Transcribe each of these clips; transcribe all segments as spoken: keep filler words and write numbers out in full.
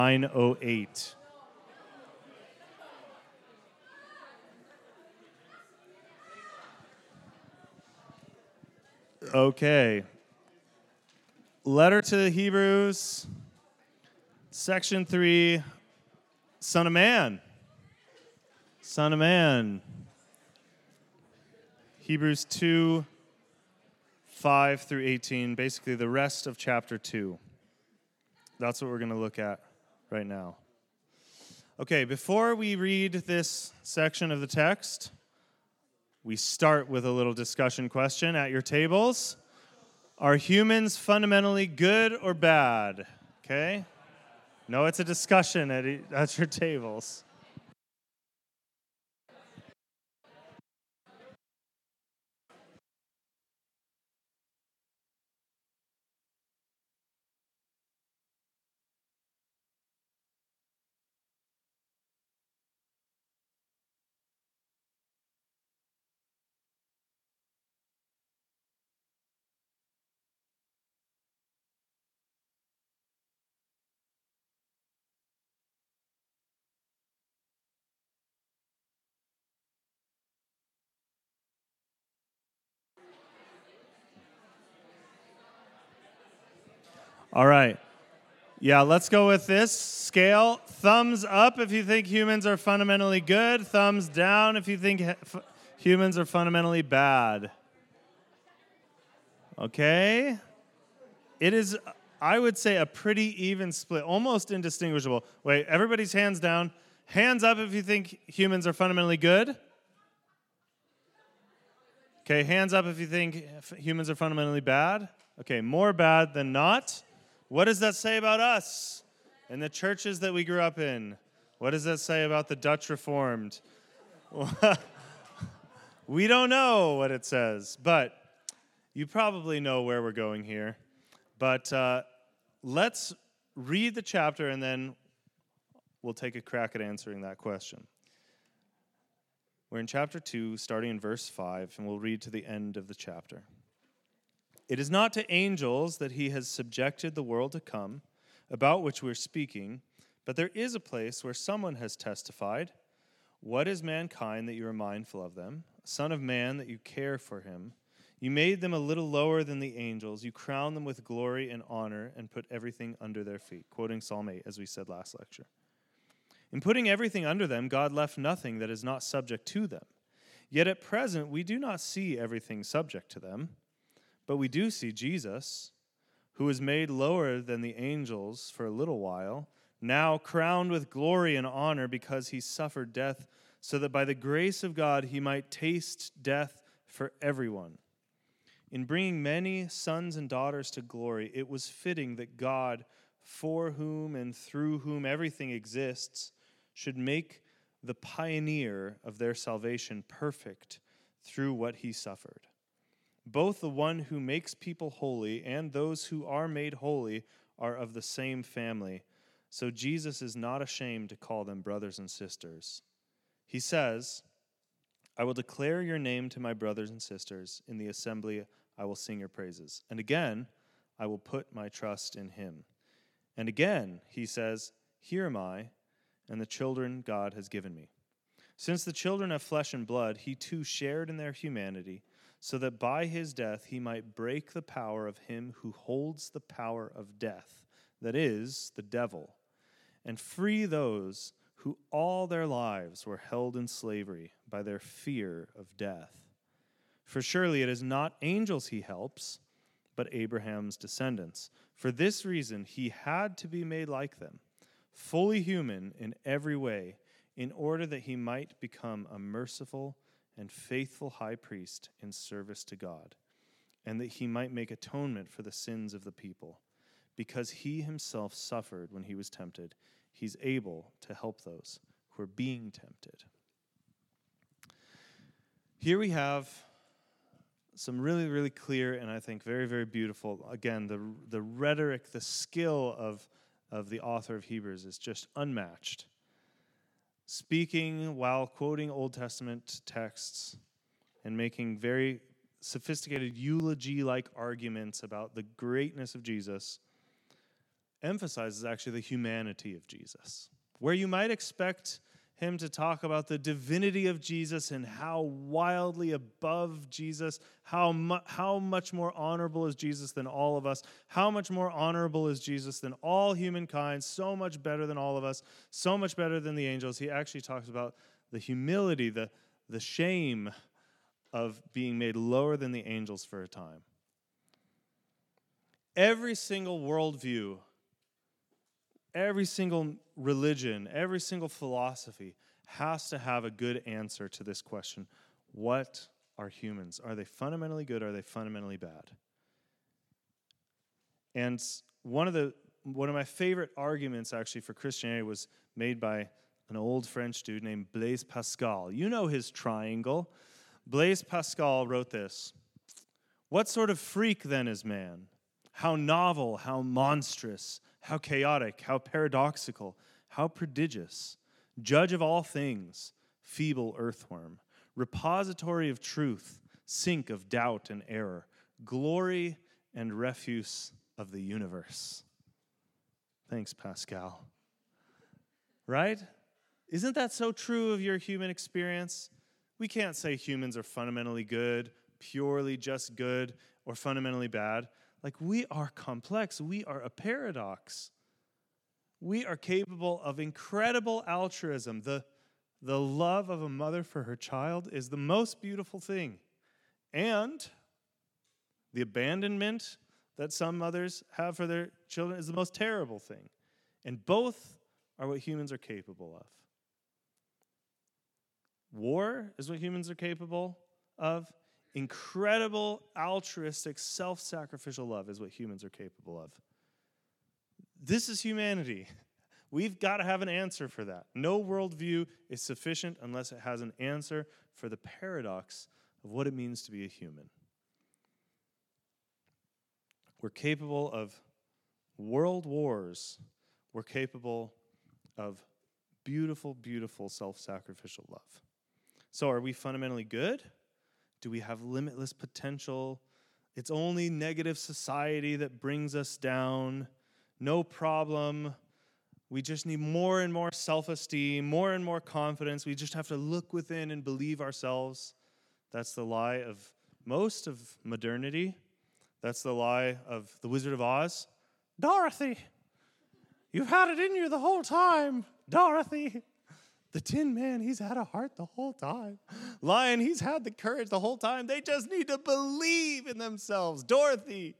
nine oh eight. Okay. Letter to the Hebrews, section three, Son of Man. Son of Man. Hebrews two, five through eighteen, basically the rest of chapter two. That's what we're going to look at right now. Okay, before we read this section of the text, we start with a little discussion question at your tables. Are humans fundamentally good or bad? Okay? No, it's a discussion at, at your tables. All right. Yeah, let's go with this scale. Thumbs up if you think humans are fundamentally good. Thumbs down if you think f- humans are fundamentally bad. Okay? It is, I would say, a pretty even split, almost indistinguishable. Wait, everybody's hands down. Hands up if you think humans are fundamentally good. Okay, hands up if you think humans are fundamentally bad. Okay, more bad than not. What does that say about us and the churches that we grew up in? What does that say about the Dutch Reformed? We don't know what it says, but you probably know where we're going here. But uh, let's read the chapter, and then we'll take a crack at answering that question. We're in chapter two, starting in verse five, and we'll read to the end of the chapter. It is not to angels that he has subjected the world to come, about which we're speaking, but there is a place where someone has testified. What is mankind that you are mindful of them? A son of man that you care for him? You made them a little lower than the angels. You crowned them with glory and honor and put everything under their feet. Quoting Psalm eight, as we said last lecture. In putting everything under them, God left nothing that is not subject to them. Yet at present, we do not see everything subject to them. But we do see Jesus, who was made lower than the angels for a little while, now crowned with glory and honor because he suffered death, so that by the grace of God he might taste death for everyone. In bringing many sons and daughters to glory, it was fitting that God, for whom and through whom everything exists, should make the pioneer of their salvation perfect through what he suffered. Both the one who makes people holy and those who are made holy are of the same family, so Jesus is not ashamed to call them brothers and sisters. He says, I will declare your name to my brothers and sisters. In the assembly I will sing your praises. And again, I will put my trust in him. And again, he says, here am I, and the children God has given me. Since the children have flesh and blood, he too shared in their humanity, so that by his death he might break the power of him who holds the power of death, that is, the devil, and free those who all their lives were held in slavery by their fear of death. For surely it is not angels he helps, but Abraham's descendants. For this reason he had to be made like them, fully human in every way, in order that he might become a merciful and faithful high priest in service to God, and that he might make atonement for the sins of the people. Because he himself suffered when he was tempted, he's able to help those who are being tempted. Here we have some really, really clear and I think very, very beautiful, again, the the rhetoric, the skill of, of the author of Hebrews is just unmatched. Speaking while quoting Old Testament texts and making very sophisticated eulogy-like arguments about the greatness of Jesus, emphasizes actually the humanity of Jesus. Where you might expect him to talk about the divinity of Jesus and how wildly above Jesus, how, mu- how much more honorable is Jesus than all of us, how much more honorable is Jesus than all humankind, so much better than all of us, so much better than the angels. He actually talks about the humility, the, the shame of being made lower than the angels for a time. Every single worldview, every single religion, every single philosophy has to have a good answer to this question. What are humans? Are they fundamentally good? Are they fundamentally bad? And one of the one of my favorite arguments actually for Christianity was made by an old French dude named Blaise Pascal. You know his triangle. Blaise Pascal wrote this: "What sort of freak then is man? How novel, how monstrous, how chaotic, how paradoxical, how prodigious. Judge of all things, feeble earthworm, repository of truth, sink of doubt and error, glory and refuse of the universe." Thanks, Pascal. Right? Isn't that so true of your human experience? We can't say humans are fundamentally good, purely just good, or fundamentally bad. Like, we are complex. We are a paradox. We are capable of incredible altruism. The, the love of a mother for her child is the most beautiful thing. And the abandonment that some mothers have for their children is the most terrible thing. And both are what humans are capable of. War is what humans are capable of. Incredible, altruistic, self-sacrificial love is what humans are capable of. This is humanity. We've got to have an answer for that. No worldview is sufficient unless it has an answer for the paradox of what it means to be a human. We're capable of world wars. We're capable of beautiful, beautiful self-sacrificial love. So are we fundamentally good? Do we have limitless potential? It's only negative society that brings us down. No problem. We just need more and more self-esteem, more and more confidence. We just have to look within and believe ourselves. That's the lie of most of modernity. That's the lie of The Wizard of Oz. Dorothy, you've had it in you the whole time. Dorothy. The Tin Man, he's had a heart the whole time. Lion, he's had the courage the whole time. They just need to believe in themselves. Dorothy.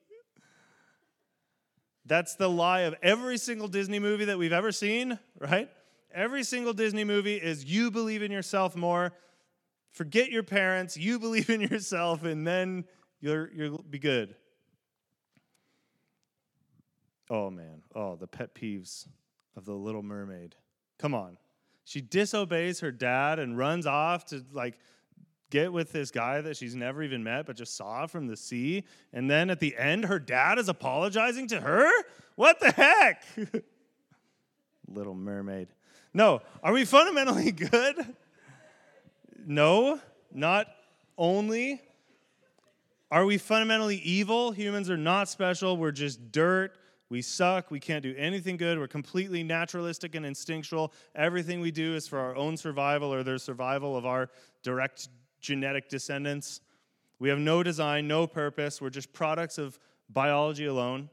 That's the lie of every single Disney movie that we've ever seen, right? Every single Disney movie is you believe in yourself more. Forget your parents. You believe in yourself, and then you're, you'll be good. Oh, man. Oh, the pet peeves of The Little Mermaid. Come on. She disobeys her dad and runs off to, like, get with this guy that she's never even met but just saw from the sea. And then at the end, her dad is apologizing to her? What the heck? Little Mermaid. No. Are we fundamentally good? No. Not only. Are we fundamentally evil? Humans are not special. We're just dirt. We suck. We can't do anything good. We're completely naturalistic and instinctual. Everything we do is for our own survival or the survival of our direct genetic descendants. We have no design, no purpose. We're just products of biology alone.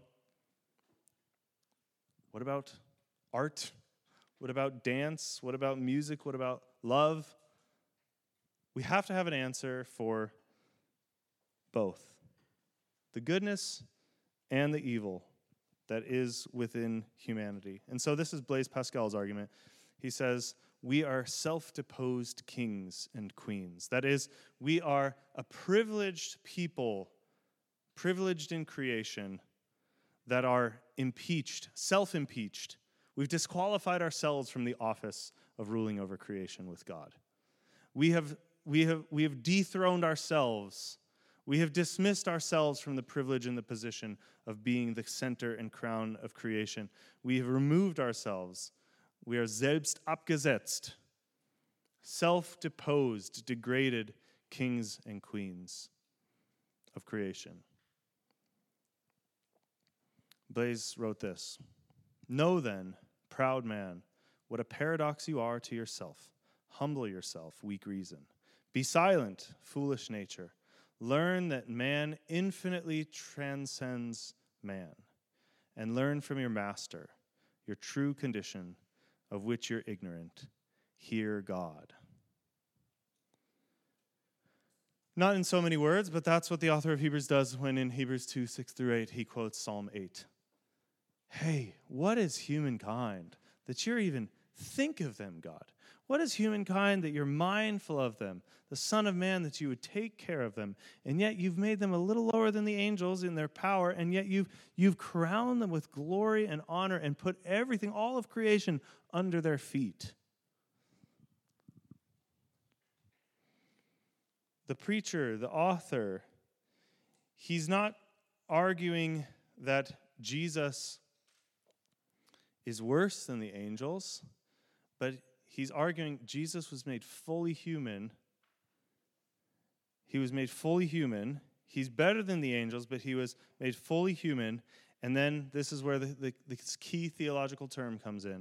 What about art? What about dance? What about music? What about love? We have to have an answer for both the goodness and the evil that is within humanity. And so this is Blaise Pascal's argument. He says, we are self-deposed kings and queens. That is, we are a privileged people, privileged in creation, that are impeached, self-impeached. We've disqualified ourselves from the office of ruling over creation with God. We have, we have, we have dethroned ourselves. We have dismissed ourselves from the privilege and the position of being the center and crown of creation. We have removed ourselves. We are selbst abgesetzt, self-deposed, degraded kings and queens of creation. Blaise wrote this: Know then, proud man, what a paradox you are to yourself. Humble yourself, weak reason. Be silent, foolish nature. Learn that man infinitely transcends man, and learn from your master your true condition, of which you're ignorant. Hear God. Not in so many words, but that's what the author of Hebrews does when in Hebrews two, six through eight, he quotes Psalm eight. Hey, what is humankind that you're even think of them, God? What is humankind that you're mindful of them? The Son of Man, that you would take care of them. And yet you've made them a little lower than the angels in their power, and yet you've, you've crowned them with glory and honor and put everything, all of creation, under their feet. The preacher, the author, he's not arguing that Jesus is worse than the angels, but he's arguing Jesus was made fully human. He was made fully human. He's better than the angels, but he was made fully human. And then this is where the, the, the key theological term comes in.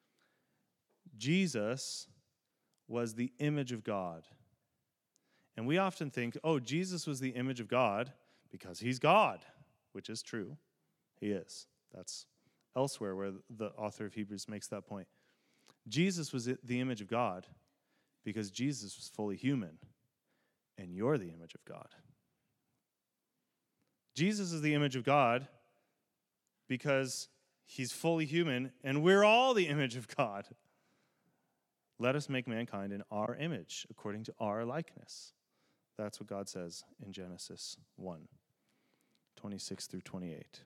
Jesus was the image of God. And we often think, oh, Jesus was the image of God because he's God, which is true. He is. That's elsewhere where the author of Hebrews makes that point. Jesus was the image of God because Jesus was fully human, and you're the image of God. Jesus is the image of God because he's fully human, and we're all the image of God. Let us make mankind in our image, according to our likeness. That's what God says in Genesis one, twenty-six through twenty-eight.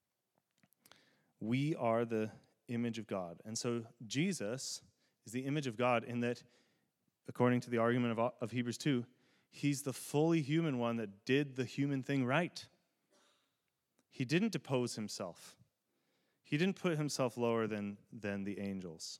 We are the image of God. And so Jesus is the image of God in that, according to the argument of, of Hebrews two, he's the fully human one that did the human thing right. He didn't depose himself. He didn't put himself lower than, than the angels.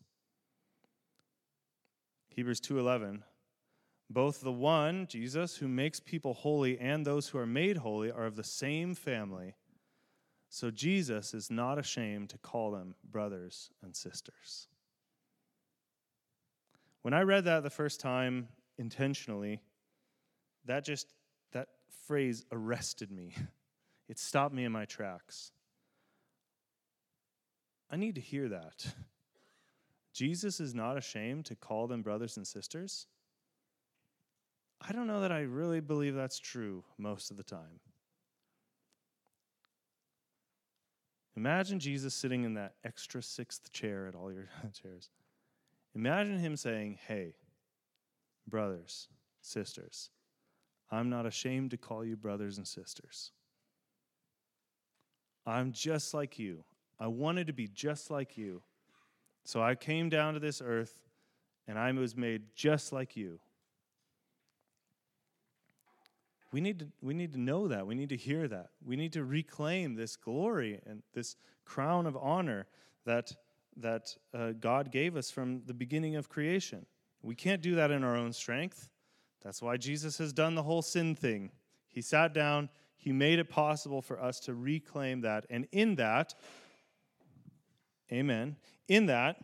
Hebrews two eleven, both the one, Jesus, who makes people holy, and those who are made holy are of the same family. So Jesus is not ashamed to call them brothers and sisters. When I read that the first time intentionally, that just, that phrase arrested me. It stopped me in my tracks. I need to hear that. Jesus is not ashamed to call them brothers and sisters? I don't know that I really believe that's true most of the time. Imagine Jesus sitting in that extra sixth chair at all your chairs. Imagine him saying, hey, brothers, sisters, I'm not ashamed to call you brothers and sisters. I'm just like you. I wanted to be just like you. So I came down to this earth, and I was made just like you. We need to we need to know that. We need to hear that. We need to reclaim this glory and this crown of honor that, that uh, God gave us from the beginning of creation. We can't do that in our own strength. That's why Jesus has done the whole sin thing. He sat down. He made it possible for us to reclaim that. And in that, amen, in that,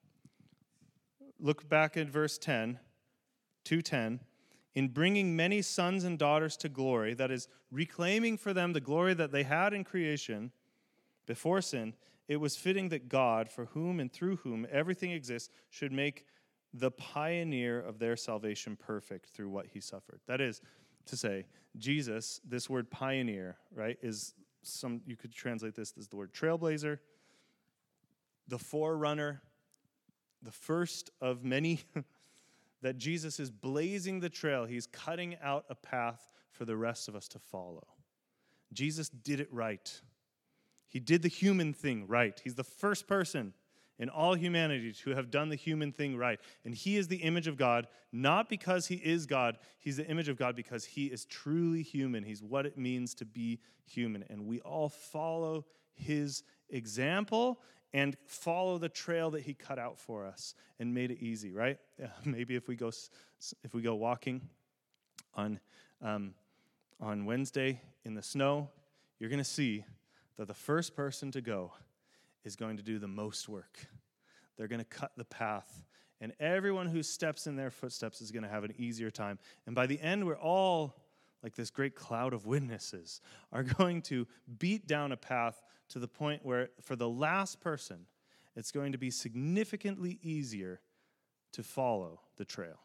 look back at verse ten, two ten. In bringing many sons and daughters to glory, that is, reclaiming for them the glory that they had in creation before sin, it was fitting that God, for whom and through whom everything exists, should make the pioneer of their salvation perfect through what he suffered. That is to say, Jesus, this word pioneer, right, is some, you could translate this as the word trailblazer, the forerunner, the first of many. That Jesus is blazing the trail. He's cutting out a path for the rest of us to follow. Jesus did it right. He did the human thing right. He's the first person in all humanity to have done the human thing right. And he is the image of God, not because he is God. He's the image of God because he is truly human. He's what it means to be human. And we all follow his example and follow the trail that he cut out for us and made it easy, right? Maybe if we go if we go walking on um, on Wednesday in the snow, you're going to see that the first person to go is going to do the most work. They're going to cut the path. And everyone who steps in their footsteps is going to have an easier time. And by the end, we're all, like this great cloud of witnesses, are going to beat down a path to the point where, for the last person, it's going to be significantly easier to follow the trail.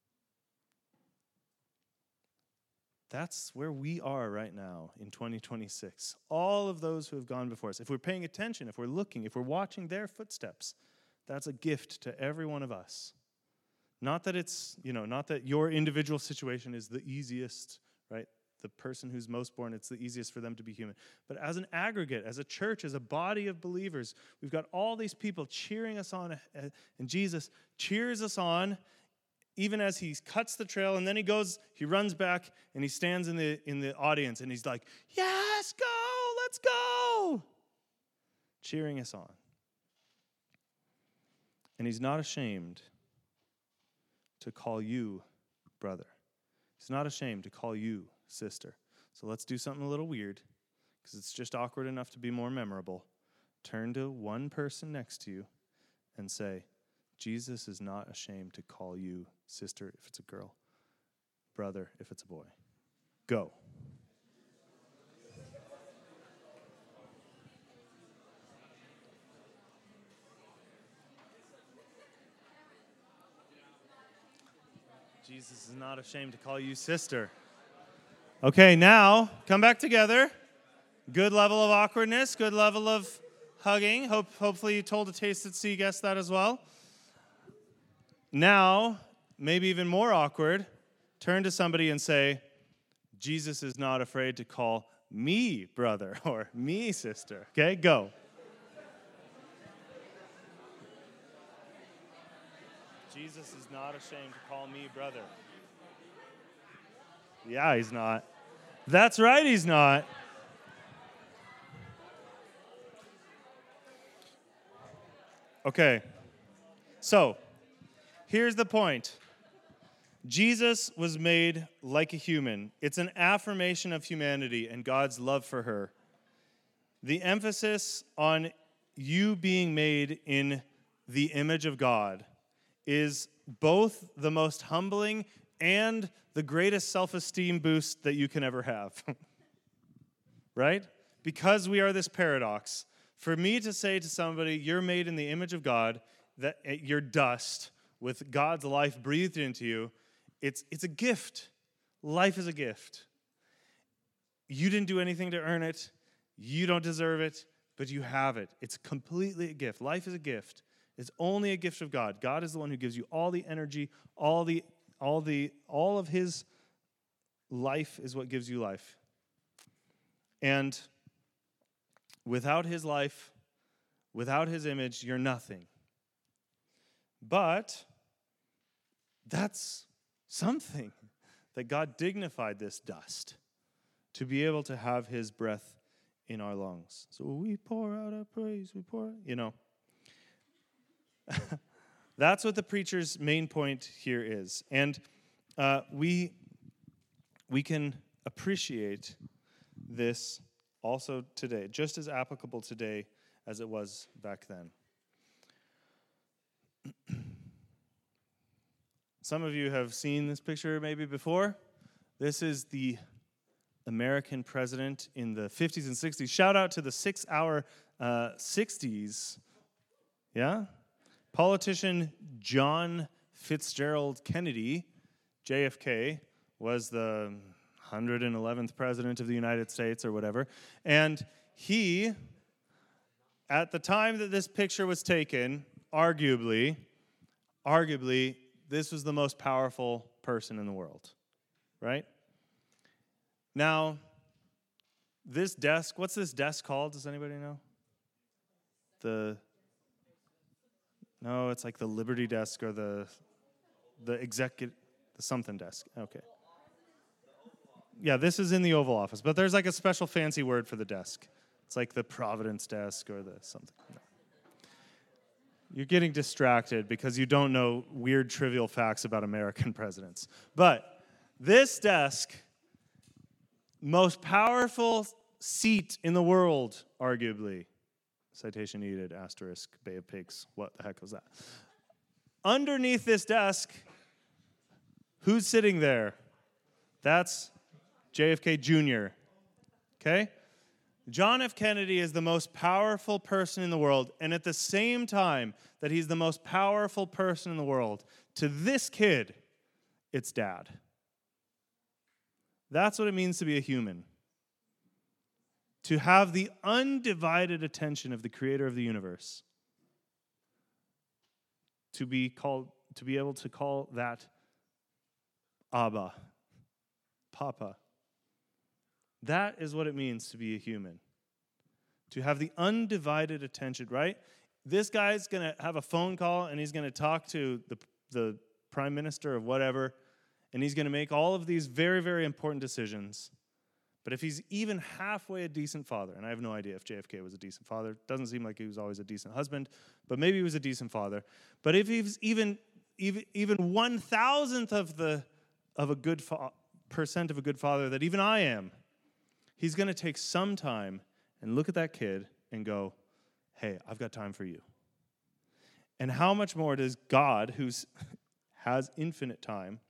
That's where we are right now in twenty twenty-six. All of those who have gone before us, if we're paying attention, if we're looking, if we're watching their footsteps, that's a gift to every one of us. Not that it's, you know, not that your individual situation is the easiest, right? The person who's most born, it's the easiest for them to be human. But as an aggregate, as a church, as a body of believers, we've got all these people cheering us on, and Jesus cheers us on even as he cuts the trail, and then he goes, he runs back, and he stands in the in the audience, and he's like, yes, go, let's go, cheering us on. And he's not ashamed to call you brother. He's not ashamed to call you sister. So let's do something a little weird, because it's just awkward enough to be more memorable. Turn to one person next to you and say, Jesus is not ashamed to call you sister if it's a girl, brother if it's a boy. Go. Jesus is not ashamed to call you sister. Okay, now come back together. Good level of awkwardness, good level of hugging. Hope, hopefully you told a taste it, so you guessed that as well. Now, maybe even more awkward, turn to somebody and say, Jesus is not afraid to call me brother or me sister. Okay, go. Jesus is not ashamed to call me brother. Yeah, he's not. That's right, he's not. Okay, so here's the point. Jesus was made like a human. It's an affirmation of humanity and God's love for her. The emphasis on you being made in the image of God is both the most humbling and the greatest self-esteem boost that you can ever have. Right? Because we are this paradox. For me to say to somebody, you're made in the image of God, that you're dust with God's life breathed into you, it's, it's a gift. Life is a gift. You didn't do anything to earn it. You don't deserve it, but you have it. It's completely a gift. Life is a gift. It's only a gift of God. God is the one who gives you all the energy, all the, all the, all of his life is what gives you life. And without his life, without his image, you're nothing. But that's something that God dignified this dust to be able to have his breath in our lungs. So we pour out our praise, we pour, you know. That's what the preacher's main point here is. And uh, we, we can appreciate this also today, just as applicable today as it was back then. Some of you have seen this picture maybe before. This is the American president in the fifties and sixties. Shout out to the six-hour uh, sixties. Yeah? Politician John Fitzgerald Kennedy, J F K, was the one hundred eleventh president of the United States or whatever. And he, at the time that this picture was taken, arguably, arguably, this was the most powerful person in the world, right? Now, this desk, what's this desk called? Does anybody know? The, no, it's like the Liberty desk or the, the executive, the something desk. Okay. Yeah, this is in the Oval Office, but there's like a special fancy word for the desk. It's like the Providence desk or the something. No. You're getting distracted because you don't know weird trivial facts about American presidents. But this desk, most powerful seat in the world, arguably, citation needed, asterisk, Bay of Pigs. What the heck was that? Underneath this desk, who's sitting there? That's J F K Junior Okay? John F. Kennedy is the most powerful person in the world, and at the same time that he's the most powerful person in the world, to this kid, it's dad. That's what it means to be a human. To have the undivided attention of the creator of the universe. To be called, to be able to call that Abba, Papa. That is what it means to be a human. To have the undivided attention, right? This guy's going to have a phone call and he's going to talk to the, the prime minister of whatever, and he's going to make all of these very, very important decisions. But if he's even halfway a decent father, and I have no idea if J F K was a decent father, doesn't seem like he was always a decent husband, but maybe he was a decent father. But if he's even even, even one thousandth of the of a good fa- percent of a good father that even I am, he's going to take some time and look at that kid and go, hey, I've got time for you. And how much more does God, who has infinite time,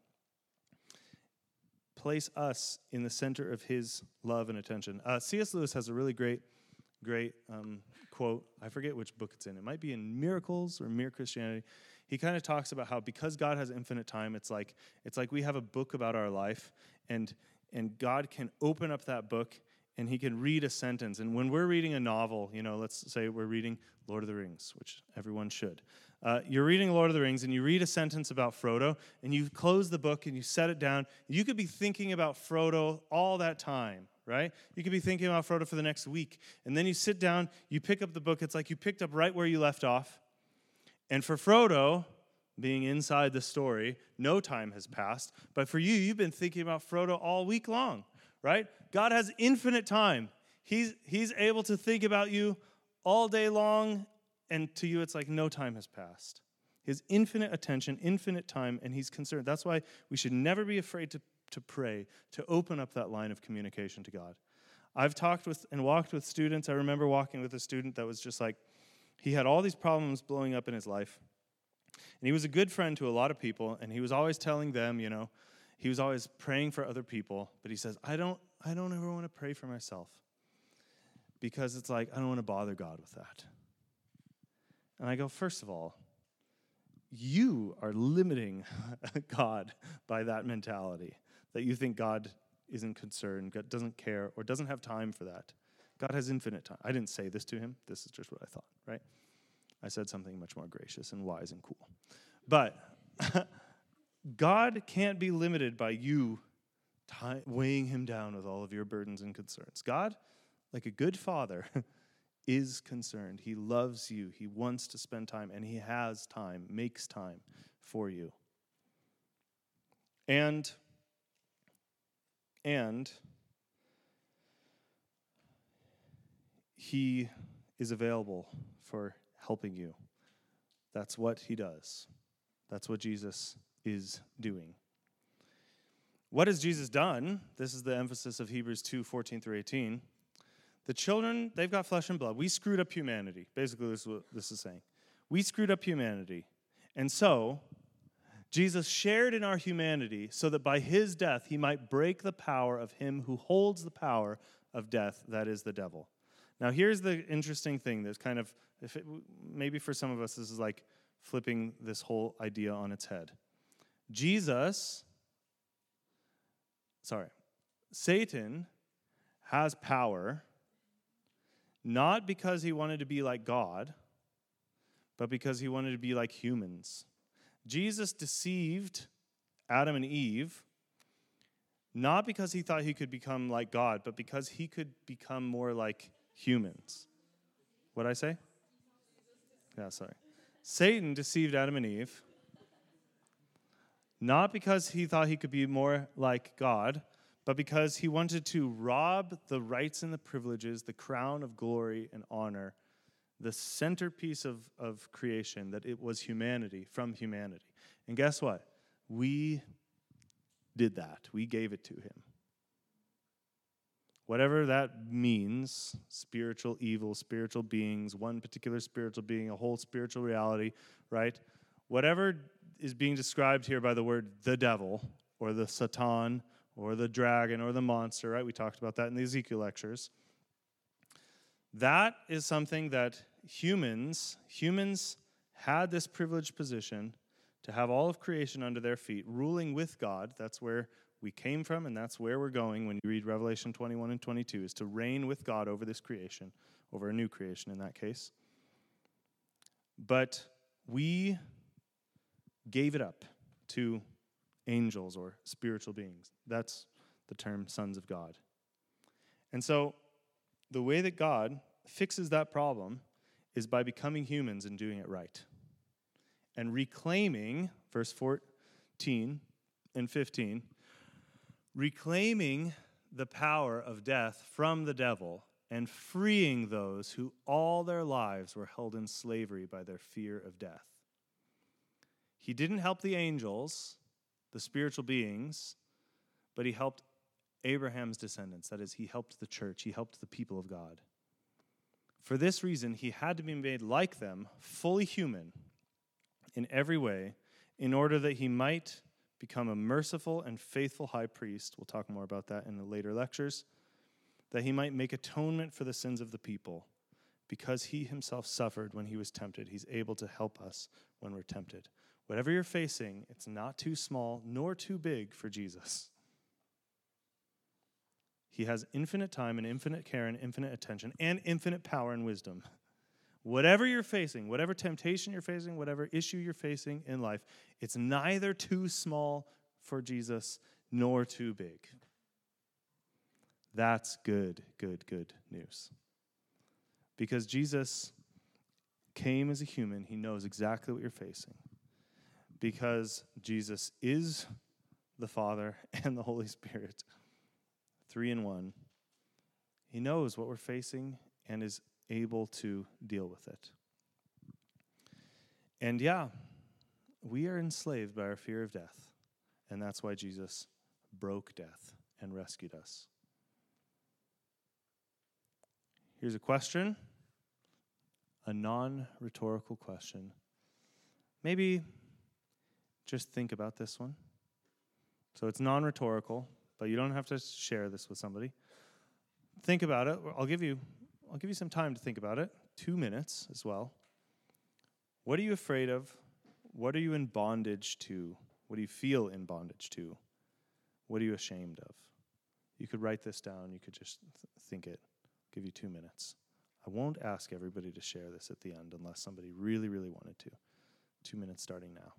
place us in the center of his love and attention? Uh, C S Lewis has a really great, great um, quote. I forget which book it's in. It might be in Miracles or Mere Christianity. He kind of talks about how because God has infinite time, it's like it's like we have a book about our life, and and God can open up that book and he can read a sentence. And when we're reading a novel, you know, let's say we're reading Lord of the Rings, which everyone should. Uh, you're reading Lord of the Rings and you read a sentence about Frodo and you close the book and you set it down. You could be thinking about Frodo all that time, right? You could be thinking about Frodo for the next week. And then you sit down, you pick up the book. It's like you picked up right where you left off. And for Frodo, being inside the story, no time has passed. But for you, you've been thinking about Frodo all week long, right? God has infinite time. He's, he's able to think about you all day long, and to you, it's like no time has passed. His infinite attention, infinite time, and he's concerned. That's why we should never be afraid to, to pray, to open up that line of communication to God. I've talked with and walked with students. I remember walking with a student that was just like, he had all these problems blowing up in his life. And he was a good friend to a lot of people, and he was always telling them, you know, he was always praying for other people, but he says, I don't, I don't ever want to pray for myself because it's like, I don't want to bother God with that. And I go, first of all, you are limiting God by that mentality, that you think God isn't concerned, God doesn't care, or doesn't have time for that. God has infinite time. I didn't say this to him. This is just what I thought, right? I said something much more gracious and wise and cool. But God can't be limited by you ty- weighing him down with all of your burdens and concerns. God, like a good father, is concerned. He loves you. He wants to spend time, and he has time, makes time for you. And, and he is available for helping you. That's what he does. That's what Jesus is doing. What has Jesus done? This is the emphasis of Hebrews two, fourteen through eighteen. The children, they've got flesh and blood. We screwed up humanity. Basically, this is what this is saying. We screwed up humanity. And so, Jesus shared in our humanity so that by his death, he might break the power of him who holds the power of death, that is the devil. Now, here's the interesting thing. There's kind of, if it, maybe for some of us, this is like flipping this whole idea on its head. Jesus, sorry, Satan has power not because he wanted to be like God, but because he wanted to be like humans. Jesus deceived Adam and Eve not because he thought he could become like God, but because he could become more like humans. What'd I say? Yeah, sorry. Satan deceived Adam and Eve not because he thought he could be more like God, but because he wanted to rob the rights and the privileges, the crown of glory and honor, the centerpiece of, of creation, that it was humanity, from humanity. And guess what? We did that. We gave it to him. whatever that means, spiritual evil, spiritual beings, one particular spiritual being, a whole spiritual reality, right? Whatever is being described here by the word the devil, or the Satan, or the dragon, or the monster, right? We talked about that in the Ezekiel lectures. That is something that humans, humans had this privileged position to have all of creation under their feet, ruling with God. That's where we came from, and that's where we're going when you read Revelation twenty-one and twenty-two, is to reign with God over this creation, over a new creation in that case. But we gave it up to angels or spiritual beings. That's the term sons of God. And so the way that God fixes that problem is by becoming humans and doing it right. And reclaiming, verse fourteen and fifteen, reclaiming the power of death from the devil and freeing those who all their lives were held in slavery by their fear of death. He didn't help the angels, the spiritual beings, but he helped Abraham's descendants. That is, he helped the church. He helped the people of God. For this reason, he had to be made like them, fully human in every way, in order that he might become a merciful and faithful high priest. We'll talk more about that in the later lectures. That he might make atonement for the sins of the people. Because he himself suffered when he was tempted, he's able to help us when we're tempted. Whatever you're facing, it's not too small nor too big for Jesus. He has infinite time and infinite care and infinite attention and infinite power and wisdom. Whatever you're facing, whatever temptation you're facing, whatever issue you're facing in life, it's neither too small for Jesus nor too big. That's good, good, good news. Because Jesus came as a human, he knows exactly what you're facing. Because Jesus is the Father and the Holy Spirit, three in one, he knows what we're facing and is able to deal with it. And yeah, we are enslaved by our fear of death, and that's why Jesus broke death and rescued us. Here's a question, a non-rhetorical question. Maybe just think about this one. So it's non-rhetorical, but you don't have to share this with somebody. Think about it. I'll give you I'll give you some time to think about it. Two minutes as well. What are you afraid of? What are you in bondage to? What do you feel in bondage to? What are you ashamed of? You could write this down. You could just th- think it. I'll give you two minutes. I won't ask everybody to share this at the end unless somebody really, really wanted to. Two minutes starting now.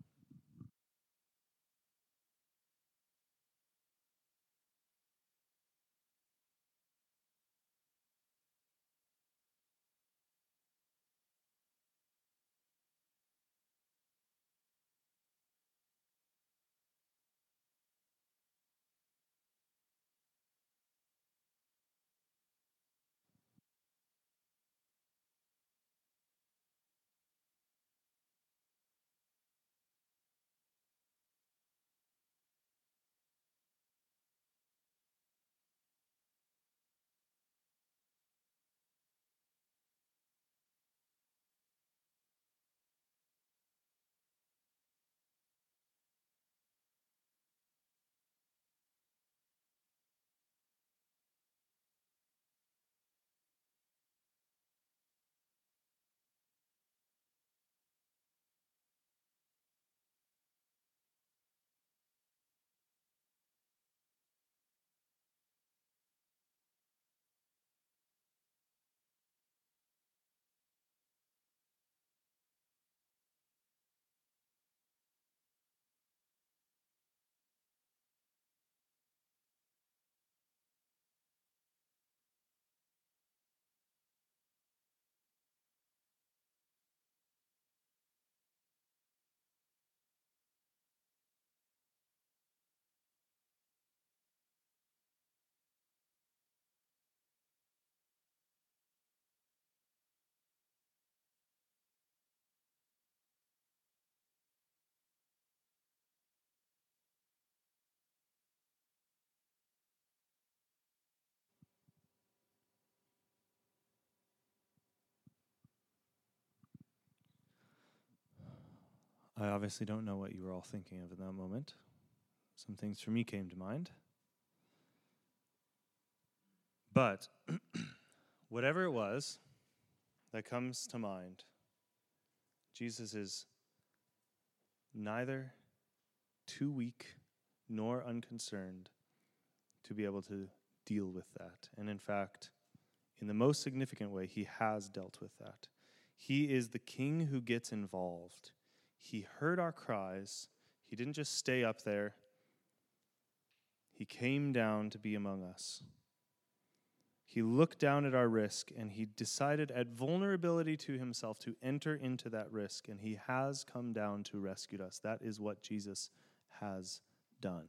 I obviously don't know what you were all thinking of in that moment. Some things for me came to mind. But whatever it was that comes to mind, Jesus is neither too weak nor unconcerned to be able to deal with that. And in fact, in the most significant way, he has dealt with that. He is the king who gets involved. He heard our cries. He didn't just stay up there. He came down to be among us. He looked down at our risk, and he decided at vulnerability to himself to enter into that risk, and he has come down to rescue us. That is what Jesus has done.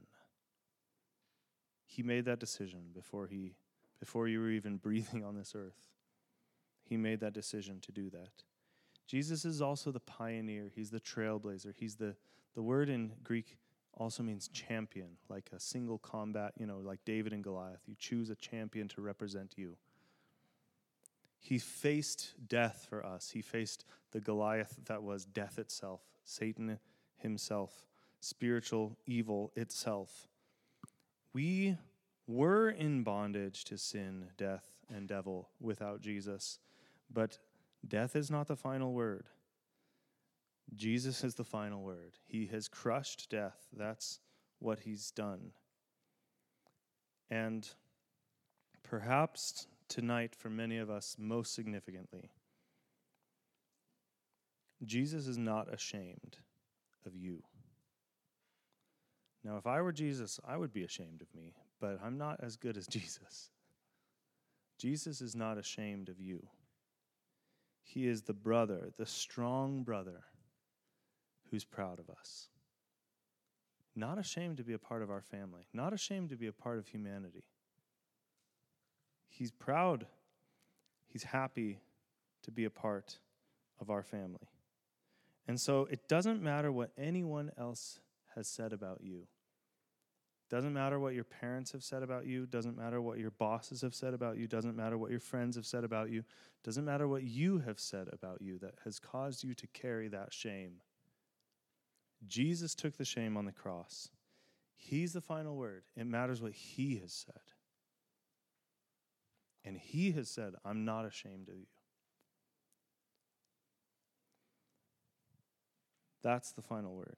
He made that decision before he, before you were even breathing on this earth. He made that decision to do that. Jesus is also the pioneer. He's the trailblazer. He's the, the word in Greek also means champion, like a single combat, you know, like David and Goliath. You choose a champion to represent you. He faced death for us. He faced the Goliath that was death itself, Satan himself, spiritual evil itself. We were in bondage to sin, death, and devil without Jesus, but death is not the final word. Jesus is the final word. He has crushed death. That's what he's done. And perhaps tonight, for many of us, most significantly, Jesus is not ashamed of you. Now, if I were Jesus, I would be ashamed of me, but I'm not as good as Jesus. Jesus is not ashamed of you. He is the brother, the strong brother, who's proud of us. Not ashamed to be a part of our family. Not ashamed to be a part of humanity. He's proud. He's happy to be a part of our family. And so it doesn't matter what anyone else has said about you. Doesn't matter what your parents have said about you. Doesn't matter what your bosses have said about you. Doesn't matter what your friends have said about you. Doesn't matter what you have said about you that has caused you to carry that shame. Jesus took the shame on the cross. He's the final word. It matters what he has said. And he has said, I'm not ashamed of you. That's the final word.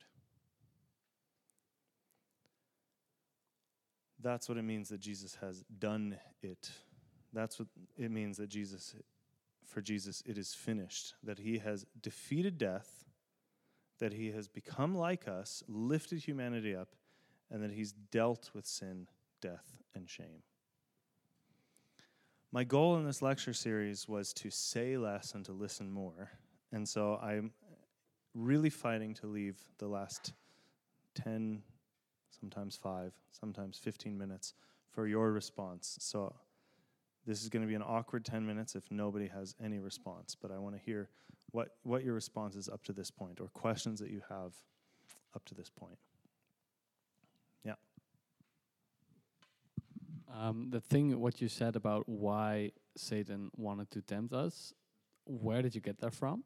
That's what it means that Jesus has done it. That's what it means that Jesus, for Jesus, it is finished. That he has defeated death, that he has become like us, lifted humanity up, and that he's dealt with sin, death, and shame. My goal in this lecture series was to say less and to listen more. And so I'm really fighting to leave the last ten, sometimes five, sometimes fifteen minutes for your response. So this is going to be an awkward ten minutes if nobody has any response, but I want to hear what, what your response is up to this point or questions that you have up to this point. Yeah. Um, the thing, what you said about why Satan wanted to tempt us, where did you get that from?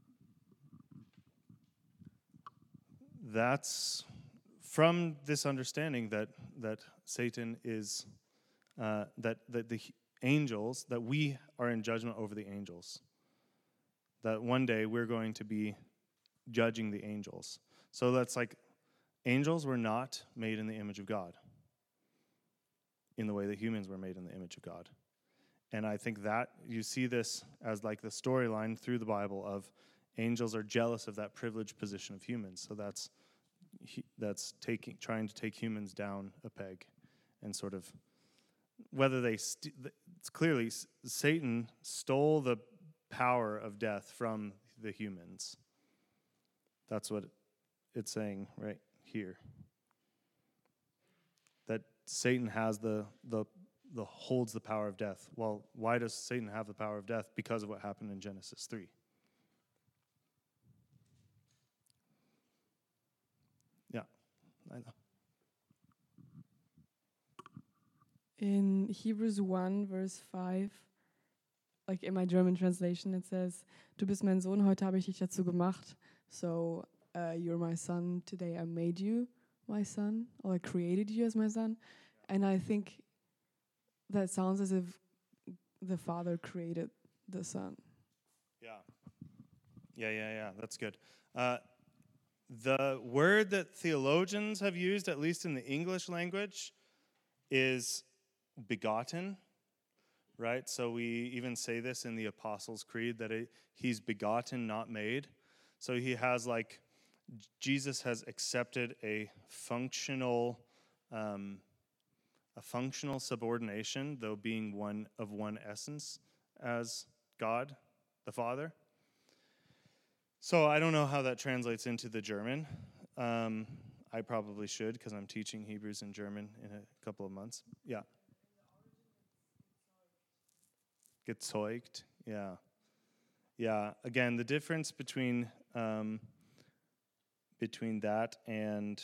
That's from this understanding that that Satan is, uh, that, that the angels, that we are in judgment over the angels. That one day we're going to be judging the angels. So that's like, angels were not made in the image of God in the way that humans were made in the image of God. And I think that you see this as like the storyline through the Bible of angels are jealous of that privileged position of humans. So that's that's taking trying to take humans down a peg and sort of whether they st- it's clearly Satan stole the power of death from the humans. That's what it's saying right here. That Satan has the the the holds the power of death. Well, why does Satan have the power of death? Because of what happened in Genesis three. Yeah, I know. In Hebrews one, verse five, like in my German translation, it says, Du bist mein Sohn, heute habe ich dich dazu gemacht. So uh, "You're my son. Today I made you my son, or I created you as my son." And I think that sounds as if the Father created the Son. Yeah. Yeah, yeah, yeah. That's good. Uh, the word that theologians have used, at least in the English language, is begotten, right? So we even say this in the Apostles' Creed, that it, he's begotten, not made. So he has like, Jesus has accepted a functional, um, a functional subordination, though being one of one essence as God, the Father. So I don't know how that translates into the German. Um, I probably should, because I'm teaching Hebrews in German in a couple of months. Yeah. Gezeugt. Yeah. Yeah. Again, the difference between um, between that and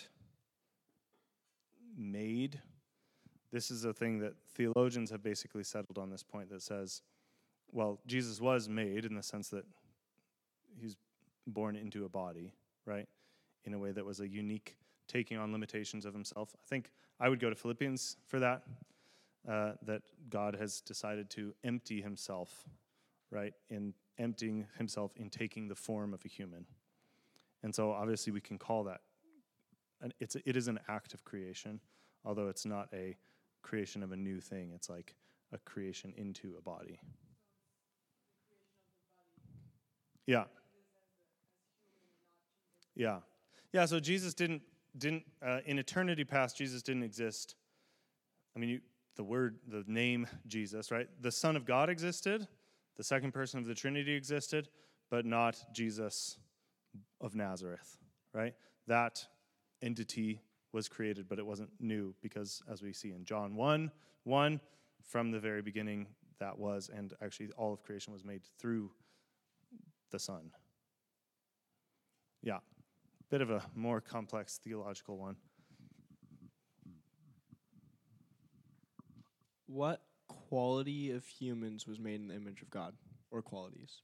made. This is a thing that theologians have basically settled on this point that says, well, Jesus was made in the sense that he's born into a body, right? In a way that was a unique taking on limitations of himself. I think I would go to Philippians for that, uh, that God has decided to empty himself, right? In emptying himself in taking the form of a human. And so obviously we can call that, an, it's a, it is an act of creation, although it's not a creation of a new thing. It's like a creation into a body. Yeah. Yeah. Yeah, so Jesus didn't, didn't uh, in eternity past, Jesus didn't exist. I mean, you, the word, the name Jesus, right? The Son of God existed, the second person of the Trinity existed, but not Jesus of Nazareth, right? That entity was created, but it wasn't new, because as we see in John one, one, from the very beginning, that was, and actually all of creation was made through the Son. Yeah, bit of a more complex theological one. What quality of humans was made in the image of God, or qualities?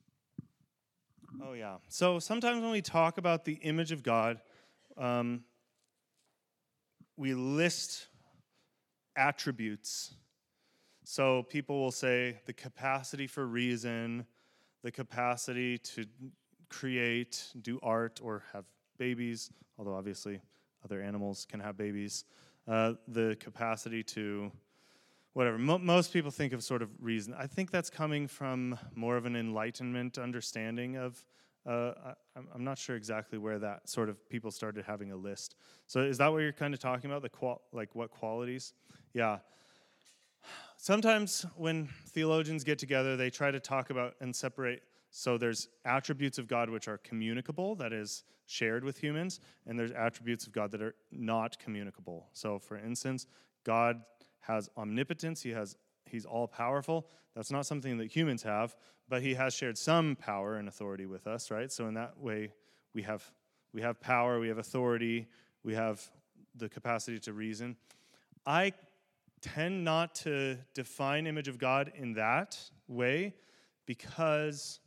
Oh, yeah. So sometimes when we talk about the image of God, um, we list attributes. So people will say the capacity for reason, the capacity to create, do art, or have babies, although obviously other animals can have babies, uh, the capacity to whatever. Mo- most people think of sort of reason. I think that's coming from more of an Enlightenment understanding of, uh, I, I'm not sure exactly where that sort of people started having a list. So is that what you're kind of talking about, the qual- like what qualities? Yeah. Sometimes when theologians get together, they try to talk about and separate. So there's attributes of God which are communicable, that is shared with humans, and there's attributes of God that are not communicable. So for instance, God has omnipotence, he has he's all powerful. That's not something that humans have, but he has shared some power and authority with us, right? So in that way, we have we have power, we have authority, we have the capacity to reason. I tend not to define image of God in that way because,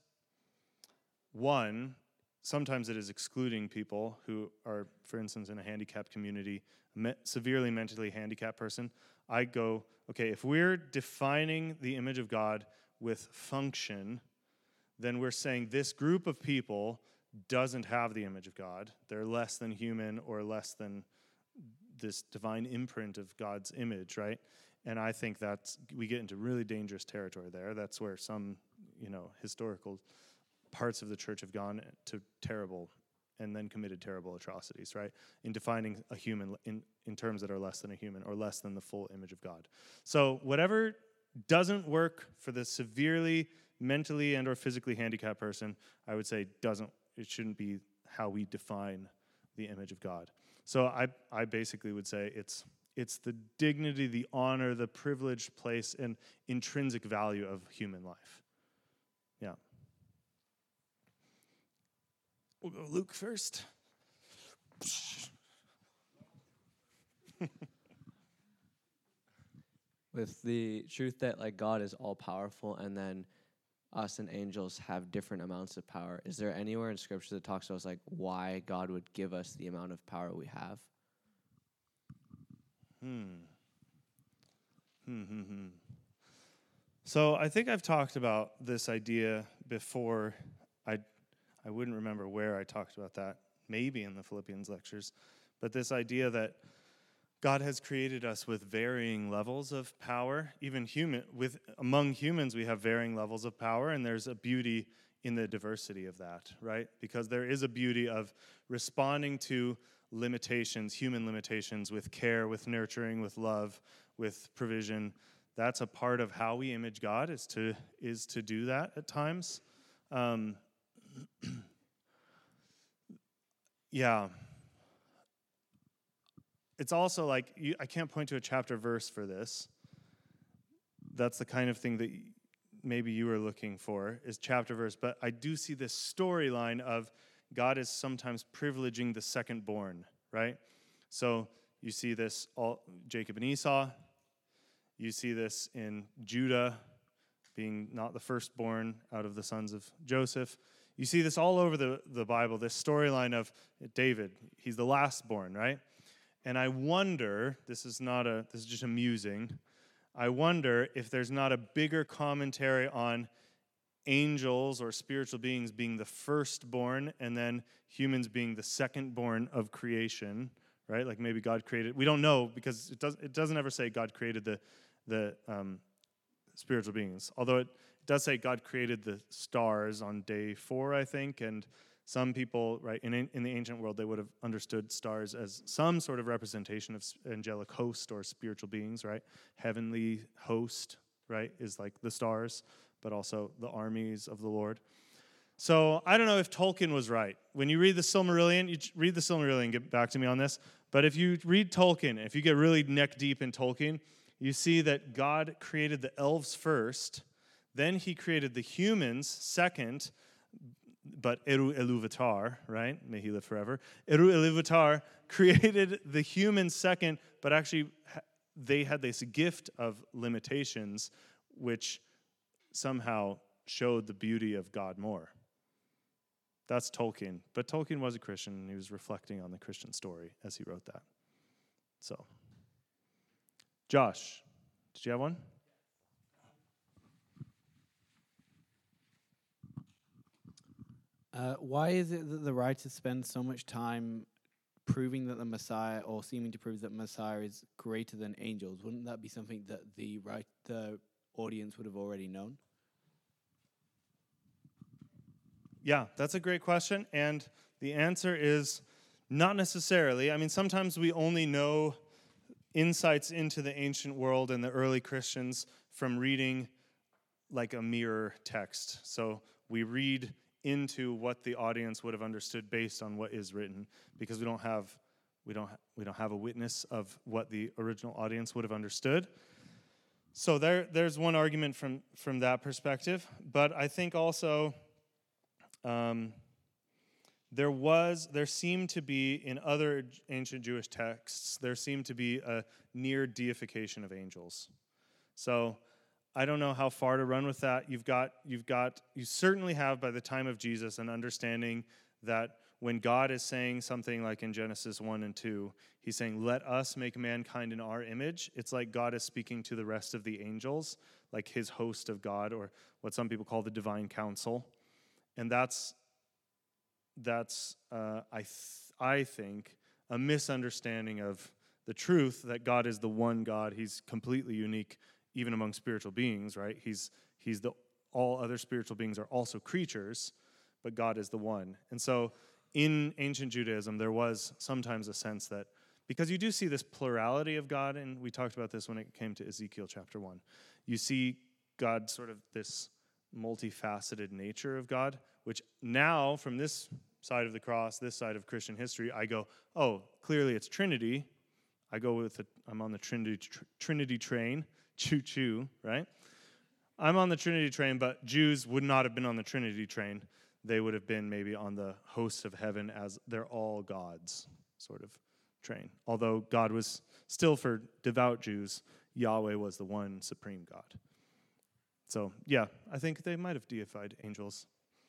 one, sometimes it is excluding people who are, for instance, in a handicapped community, me- severely mentally handicapped person. I go, okay, if we're defining the image of God with function, then we're saying this group of people doesn't have the image of God. They're less than human or less than this divine imprint of God's image, right? And I think that's, we get into really dangerous territory there. That's where some, you know, historical parts of the church have gone to terrible and then committed terrible atrocities, right? In defining a human in, in terms that are less than a human or less than the full image of God. So whatever doesn't work for the severely mentally and or physically handicapped person, I would say doesn't, it shouldn't be how we define the image of God. So I, I basically would say it's it's the dignity, the honor, the privileged place, and intrinsic value of human life. Yeah. We'll go Luke first. With the truth that like God is all powerful, and then us and angels have different amounts of power. Is there anywhere in Scripture that talks to us like why God would give us the amount of power we have? Hmm. Hmm, hmm, hmm. So I think I've talked about this idea before. I I wouldn't remember where I talked about that. Maybe in the Philippians lectures. But this idea that God has created us with varying levels of power. Even human with among humans we have varying levels of power, and there's a beauty in the diversity of that, right? Because there is a beauty of responding to limitations, human limitations, with care, with nurturing, with love, with provision. That's a part of how we image God, is to is to do that at times. Um, yeah. It's also like, you, I can't point to a chapter verse for this. That's the kind of thing that maybe you were looking for, is chapter verse. But I do see this storyline of God is sometimes privileging the second born, right? So you see this, all Jacob and Esau. You see this in Judah being not the firstborn out of the sons of Joseph. You see this all over the, the Bible, this storyline of David. He's the lastborn, right? And I wonder, this is not a, this is just amusing, I wonder if there's not a bigger commentary on angels or spiritual beings being the firstborn and then humans being the secondborn of creation, right? Like maybe God created, we don't know because it, does, it doesn't ever say God created the, the um, spiritual beings. Although it does say God created the stars on day four, I think, and some people, right, in, in the ancient world, they would have understood stars as some sort of representation of angelic host or spiritual beings, right? Heavenly host, right, is like the stars, but also the armies of the Lord. So I don't know if Tolkien was right. When you read the Silmarillion, you read the Silmarillion, get back to me on this, but if you read Tolkien, if you get really neck deep in Tolkien, you see that God created the elves first, then he created the humans second, but Eru Iluvatar, right? May he live forever. Eru Iluvatar created the humans second, but actually they had this gift of limitations, which somehow showed the beauty of God more. That's Tolkien. But Tolkien was a Christian, and he was reflecting on the Christian story as he wrote that. So, Josh, did you have one? Uh, why is it that the writer spends so much time proving that the Messiah, or seeming to prove that Messiah is greater than angels? Wouldn't that be something that the right the audience would have already known? Yeah, that's a great question, and the answer is not necessarily. I mean, sometimes we only know insights into the ancient world and the early Christians from reading like a mirror text. So we read into what the audience would have understood based on what is written, because we don't have we don't ha- we don't have a witness of what the original audience would have understood. So there there's one argument from from that perspective, but I think also um, there was there seemed to be in other ancient Jewish texts there seemed to be a near deification of angels. So I don't know how far to run with that. You've got, you've got, you certainly have by the time of Jesus an understanding that when God is saying something like in Genesis one and two, he's saying, let us make mankind in our image. It's like God is speaking to the rest of the angels, like his host of God, or what some people call the divine council. And that's, that's uh, I, th- I think, a misunderstanding of the truth that God is the one God. He's completely unique even among spiritual beings, right? He's he's the all other spiritual beings are also creatures, but God is the one. And so in ancient Judaism, there was sometimes a sense that, because you do see this plurality of God, and we talked about this when it came to Ezekiel chapter one, you see God sort of this multifaceted nature of God, which now from this side of the cross, this side of Christian history, I go, oh, clearly it's Trinity. I go with it, I'm on the Trinity tr- Trinity train. Choo-choo, right? I'm on the Trinity train, but Jews would not have been on the Trinity train. They would have been maybe on the hosts of heaven as they're all gods sort of train. Although God was still, for devout Jews, Yahweh was the one supreme God. So, yeah, I think they might have deified angels.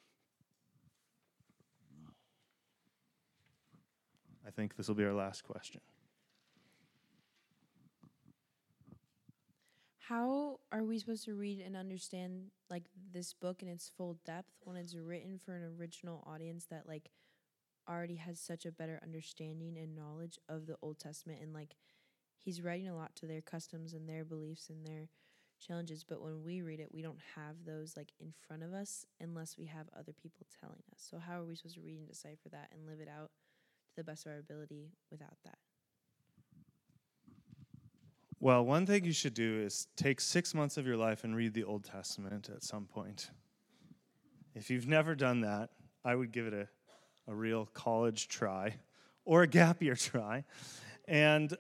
I think this will be our last question. How are we supposed to read and understand like this book in its full depth when it's written for an original audience that like already has such a better understanding and knowledge of the Old Testament, and like he's writing a lot to their customs and their beliefs and their challenges, but when we read it, we don't have those like in front of us unless we have other people telling us. So how are we supposed to read and decipher that and live it out to the best of our ability without that? Well, one thing you should do is take six months of your life and read the Old Testament at some point. If you've never done that, I would give it a, a real college try or a gap year try. And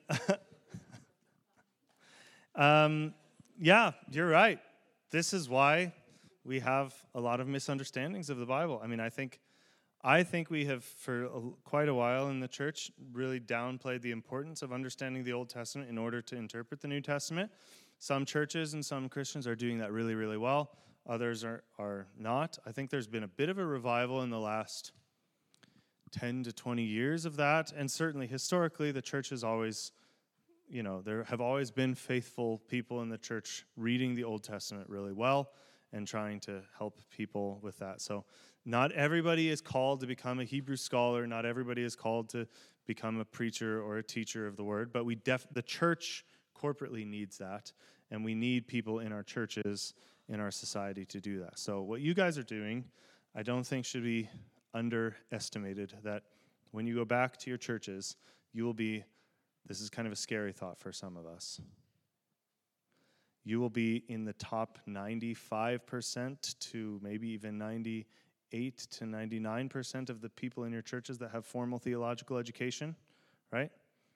um, yeah, you're right. This is why we have a lot of misunderstandings of the Bible. I mean, I think I think we have, for a, quite a while in the church, really downplayed the importance of understanding the Old Testament in order to interpret the New Testament. Some churches and some Christians are doing that really, really well. Others are, are not. I think there's been a bit of a revival in the last ten to twenty years of that. And certainly, historically, the church has always, you know, there have always been faithful people in the church reading the Old Testament really well and trying to help people with that. So not everybody is called to become a Hebrew scholar. Not everybody is called to become a preacher or a teacher of the word. But we def- the church corporately needs that. And we need people in our churches, in our society to do that. So what you guys are doing, I don't think should be underestimated. That when you go back to your churches, you will be, this is kind of a scary thought for some of us, you will be in the top ninety-five percent to maybe even ninety-eight to ninety-nine percent of the people in your churches that have formal theological education, right?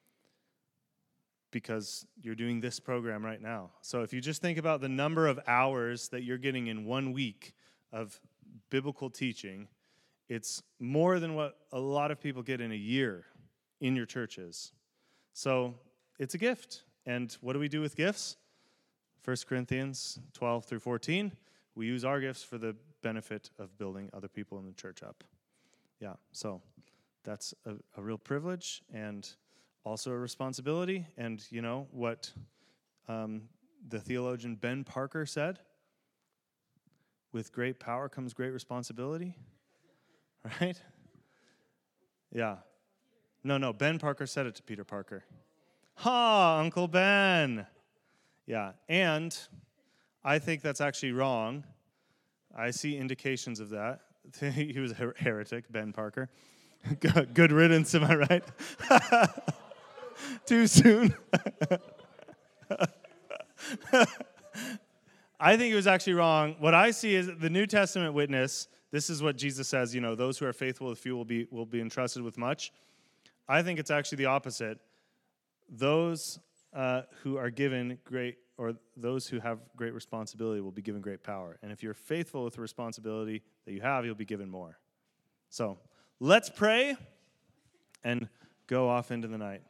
Because you're doing this program right now. So if you just think about the number of hours that you're getting in one week of biblical teaching, it's more than what a lot of people get in a year in your churches. So it's a gift. And what do we do with gifts? First Corinthians twelve through fourteen, we use our gifts for the benefit of building other people in the church up. Yeah, so that's a, a real privilege and also a responsibility. And you know what um, the theologian Ben Parker said? With great power comes great responsibility, right? Yeah. No, no, Ben Parker said it to Peter Parker. Ha, Uncle Ben. Yeah, and I think that's actually wrong. I see indications of that. He was a her- heretic, Ben Parker. Good riddance, am I right? Too soon. I think it was actually wrong. What I see is the New Testament witness. This is what Jesus says, you know, those who are faithful with few will be will be entrusted with much. I think it's actually the opposite. Those uh, who are given great, or those who have great responsibility will be given great power. And if you're faithful with the responsibility that you have, you'll be given more. So let's pray and go off into the night.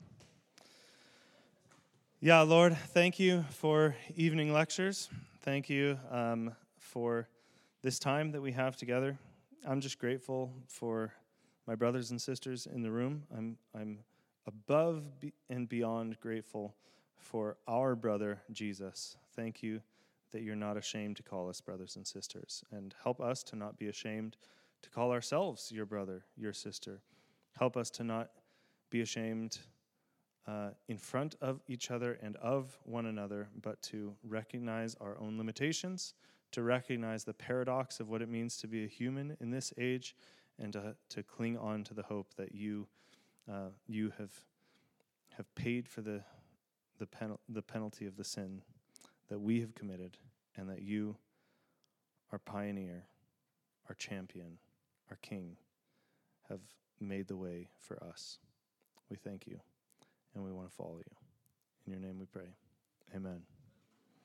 Yeah, Lord, thank you for evening lectures. Thank you um, for this time that we have together. I'm just grateful for my brothers and sisters in the room. I'm I'm above be- and beyond grateful for our brother, Jesus. Thank you that you're not ashamed to call us brothers and sisters. And help us to not be ashamed to call ourselves your brother, your sister. Help us to not be ashamed uh, in front of each other and of one another, but to recognize our own limitations, to recognize the paradox of what it means to be a human in this age, and to, to cling on to the hope that you uh, you have have paid for the the, penal- the penalty of the sin that we have committed, and that you, our pioneer, our champion, our king, have made the way for us. We thank you, and we want to follow you. In your name we pray. Amen.